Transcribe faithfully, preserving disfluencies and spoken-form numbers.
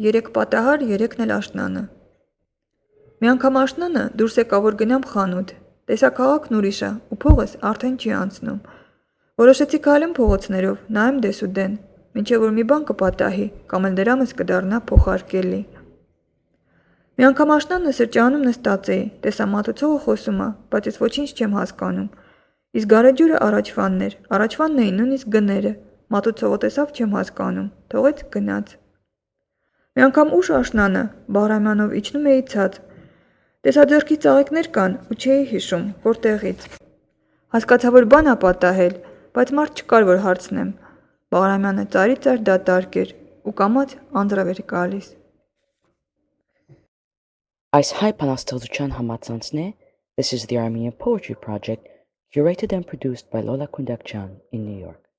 երեք պատահար, երեքն էլ աշնանը։ Մի անգամ աշնանը դուրս եկա, որ գնամ խանութ, տեսա քաղաքն ուրիշ է ու փողս արդեն չի անցնում։ Որոշեցի քայլեմ փողոցներով, նայեմ դեսուդեն, մինչև որ մի բան կպատահի, կամ էլ դրամս կդառնա փոխարկելի։ Մի անգամ աշնանը սրճարանում նստած էի, տեսա մատուցողը խոսում է, բայց ես ոչինչ չեմ հասկանում։ Իսկ գարեջուրը առաջվանն էր, առաջվանն էին նույնիսկ գները, մատուցողը տեսավ չեմ հասկանում, թողեց գնաց։ Մի անգամ ուշ աշնանը Բաղրամյանով իջնում էի ցած, տեսա ձեռքի ծաղիկներ կան ու չէի հիշում, որտեղից։ Հասկացա, որ բան ա պատահել, բայց մարդ չկար, որ հարցնեմ։ Բաղրամյանը ծարի ծար դատարկ էր ու կամաց անձրև էր գալիս։ Այս հայ բանաստեղծության համացանցն է This is the Armenian Poetry Project, curated and produced by Lola Kundakjan in New York.